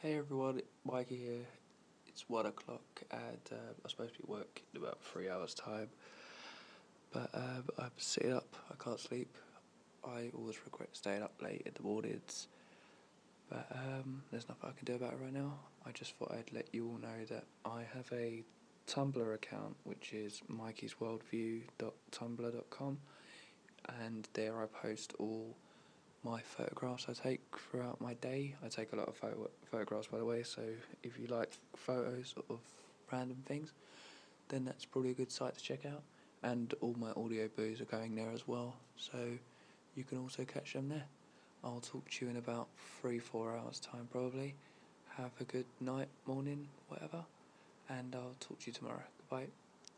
Hey everyone, Mikey here. It's 1 o'clock and I'm supposed to be at work in about 3 hours' time. But I'm sitting up, I can't sleep. I always regret staying up late in the mornings. But there's nothing I can do about it right now. I just thought I'd let you all know that I have a Tumblr account, which is mikeysworldview.tumblr.com. And there I post all my photographs I take throughout my day. I take a lot of photographs, by the way, so if you like photos of random things, then that's probably a good site to check out. And all my audio boos are going there as well, so you can also catch them there. I'll talk to you in about 3-4 hours time probably. Have a good night, morning, whatever, and I'll talk to you tomorrow. Goodbye.